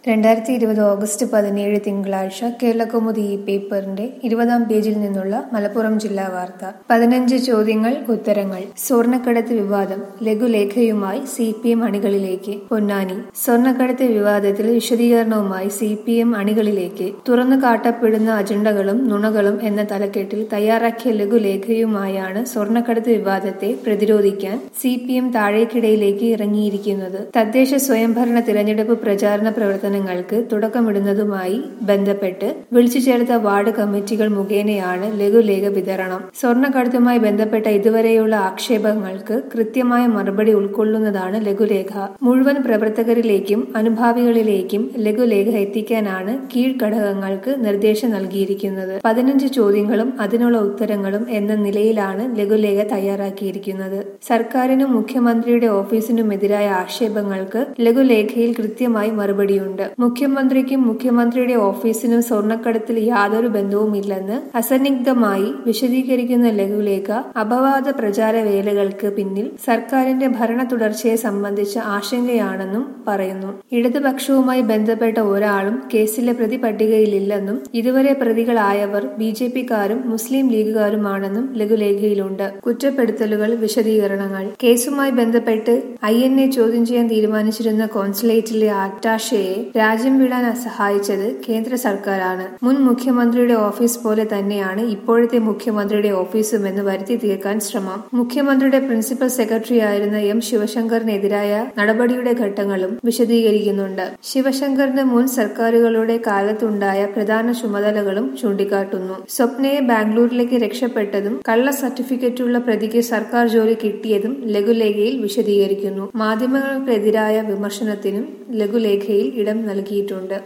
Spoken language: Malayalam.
2020 ഓഗസ്റ്റ് 17 തിങ്കളാഴ്ച കേരളകൗമുദി ഈ പേപ്പറിന്റെ 20-ാം പേജിൽ നിന്നുള്ള മലപ്പുറം ജില്ലാ വാർത്ത. 15 ചോദ്യങ്ങൾ ഉത്തരങ്ങൾ. സ്വർണ്ണക്കടത്ത് വിവാദം ലഘുലേഖയുമായി CPM അണികളിലേക്ക്. പൊന്നാനി. സ്വർണ്ണക്കടത്ത് വിവാദത്തിൽ വിശദീകരണവുമായി CPM അണികളിലേക്ക്. തുറന്നു കാട്ടപ്പെടുന്ന അജണ്ടകളും നുണകളും എന്ന തലക്കെട്ടിൽ തയ്യാറാക്കിയ ലഘുലേഖയുമായാണ് സ്വർണ്ണക്കടത്ത് വിവാദത്തെ പ്രതിരോധിക്കാൻ CPM താഴേക്കിടയിലേക്ക് ഇറങ്ങിയിരിക്കുന്നത്. തദ്ദേശ സ്വയംഭരണ തിരഞ്ഞെടുപ്പ് പ്രചാരണ പ്രവർത്തനങ്ങൾക്ക് തുടക്കമിടുന്നതുമായി ബന്ധപ്പെട്ട് വിളിച്ചു ചേർത്ത വാർഡ് കമ്മിറ്റികൾ മുഖേനയാണ് ലഘുലേഖ വിതരണം. സ്വർണ്ണക്കടത്തുമായി ബന്ധപ്പെട്ട ഇതുവരെയുള്ള ആക്ഷേപങ്ങൾക്ക് കൃത്യമായ മറുപടി ഉൾക്കൊള്ളുന്നതാണ് ലഘുലേഖ. മുഴുവൻ പ്രവർത്തകരിലേക്കും അനുഭാവികളിലേക്കും ലഘുലേഖ എത്തിക്കാനാണ് കീഴ്ഘടകങ്ങൾക്ക് നിർദ്ദേശം നൽകിയിരിക്കുന്നത്. 15 ചോദ്യങ്ങളും അതിനുള്ള ഉത്തരങ്ങളും എന്ന നിലയിലാണ് ലഘുലേഖ തയ്യാറാക്കിയിരിക്കുന്നത്. സർക്കാരിനും മുഖ്യമന്ത്രിയുടെ ഓഫീസിനുമെതിരായ ആക്ഷേപങ്ങൾക്ക് ലഘുലേഖയിൽ കൃത്യമായി മറുപടിയുണ്ട്. മുഖ്യമന്ത്രിക്കും മുഖ്യമന്ത്രിയുടെ ഓഫീസിനും സ്വർണ്ണക്കടത്തിൽ യാതൊരു ബന്ധവുമില്ലെന്ന് അസന്നിഗ്ധമായി വിശദീകരിക്കുന്ന ലഘുലേഖ അപവാദ പ്രചാര വേലകൾക്ക് പിന്നിൽ സർക്കാരിന്റെ ഭരണ തുടർച്ചയെ സംബന്ധിച്ച ആശങ്കയാണെന്നും പറയുന്നു. ഇടതുപക്ഷവുമായി ബന്ധപ്പെട്ട ഒരാളും കേസിലെ പ്രതി പട്ടികയിലില്ലെന്നും ഇതുവരെ പ്രതികളായവർ BJP-ക്കാരും മുസ്ലിം ലീഗുകാരുമാണെന്നും ലഘുലേഖയിലുണ്ട്. കുറ്റപ്പെടുത്തലുകൾ, വിശദീകരണങ്ങൾ. കേസുമായി ബന്ധപ്പെട്ട് INA ചോദ്യം ചെയ്യാൻ തീരുമാനിച്ചിരുന്ന കോൺസുലേറ്റിലെ അറ്റാഷയെ രാജ്യം വിടാൻ സഹായിച്ചത് കേന്ദ്ര സർക്കാരാണ്. മുൻ മുഖ്യമന്ത്രിയുടെ ഓഫീസ് പോലെ തന്നെയാണ് ഇപ്പോഴത്തെ മുഖ്യമന്ത്രിയുടെ ഓഫീസുമെന്ന് വരുത്തി തീർക്കാൻ ശ്രമം. മുഖ്യമന്ത്രിയുടെ പ്രിൻസിപ്പൽ സെക്രട്ടറിയായിരുന്ന M. ശിവശങ്കറിനെതിരായ നടപടിയുടെ ഘട്ടങ്ങളും വിശദീകരിക്കുന്നുണ്ട്. ശിവശങ്കറിന് മുൻ സർക്കാരുകളുടെ കാലത്തുണ്ടായ പ്രധാന ചുമതലകളും ചൂണ്ടിക്കാട്ടുന്നു. സ്വപ്നയെ ബാംഗ്ലൂരിലേക്ക് രക്ഷപ്പെട്ടതും കള്ള സർട്ടിഫിക്കറ്റുള്ള പ്രതിക്ക് സർക്കാർ ജോലി കിട്ടിയതും ലഘുലേഖയിൽ വിശദീകരിക്കുന്നു. മാധ്യമങ്ങൾക്കെതിരായ വിമർശനത്തിനും ലഘുലേഖയിൽ ഇടം നൽകിയിട്ടുണ്ട്.